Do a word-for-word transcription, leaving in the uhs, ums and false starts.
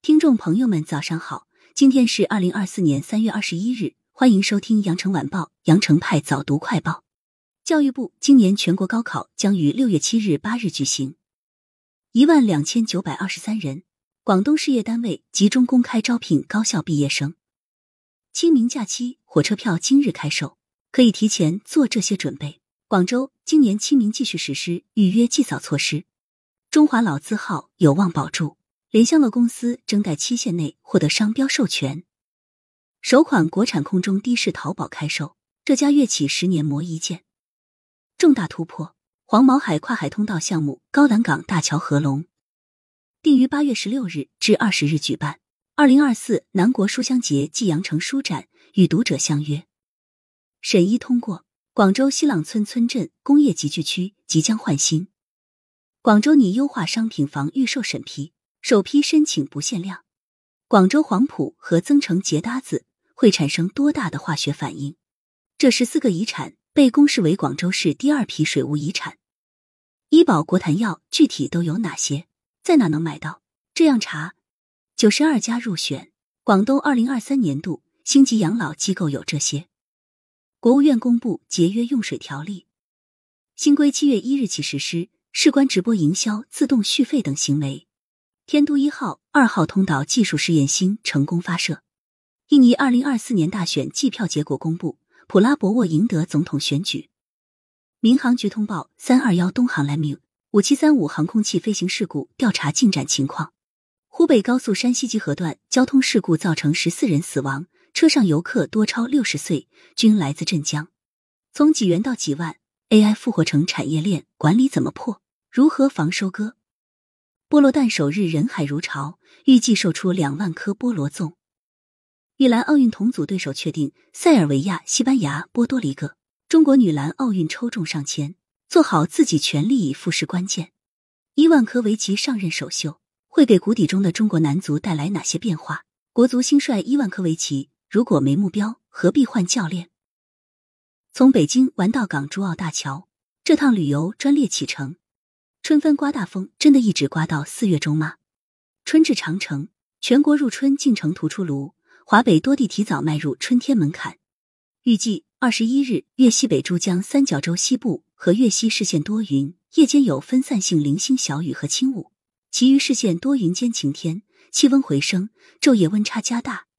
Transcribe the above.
听众朋友们早上好，今天是二零二四年三月二十一日，欢迎收听羊城晚报羊城派早读快报。教育部今年全国高考将于六月七日八日举行，一万两千九百二十三人，广东事业单位集中公开招聘高校毕业生。清明假期火车票今日开售，可以提前做这些准备。广州今年清明继续实施预约祭扫措施，中华老字号有望保住。联香乐公司争在期限内获得商标授权。首款国产空中的士淘宝开售，这家跃起十年磨一剑。重大突破，黄毛海跨海通道项目高栏港大桥合龙，定于八月十六日至二十日举办。二零二四南国书香节暨羊城书展与读者相约。审议通过，广州西朗村村镇工业集聚区即将换新。广州拟优化商品房预售审批。首批申请不限量。广州黄埔和增城结搭子会产生多大的化学反应？这十四个遗产被公示为广州市第二批水务遗产。医保国坛药具体都有哪些？在哪能买到？这样查。九十二家入选，广东二零二三年度星级养老机构有这些。国务院公布节约用水条例，新规七月一日起实施，事关直播营销、自动续费等行为。天都一号、二号通道技术试验星成功发射。印尼二零二四年大选计票结果公布，普拉博沃赢得总统选举。民航局通报三二一东航 M U 五七三五航空器飞行事故调查进展情况。湖北高速山西集合段交通事故造成十四人死亡，车上游客多超六十岁，均来自镇江。从几元到几万 ，A I 复活成产业链，管理怎么破？如何防收割？菠萝蛋首日人海如潮，预计售出两万颗菠萝粽。女篮奥运同组对手确定，塞尔维亚、西班牙、波多黎各。中国女篮奥运抽中上签，做好自己全力以赴是关键。伊万科维奇上任首秀，会给谷底中的中国男足带来哪些变化？国足新帅伊万科维奇如果没目标，何必换教练？从北京玩到港珠澳大桥，这趟旅游专列启程。春分刮大风，真的一直刮到四月中吗？春至长城，全国入春进程图出炉，华北多地提早迈入春天门槛。预计二十一日，粤西北珠江三角洲西部和粤西市县多云，夜间有分散性零星小雨和轻雾，其余市县多云间晴天，气温回升，昼夜温差加大，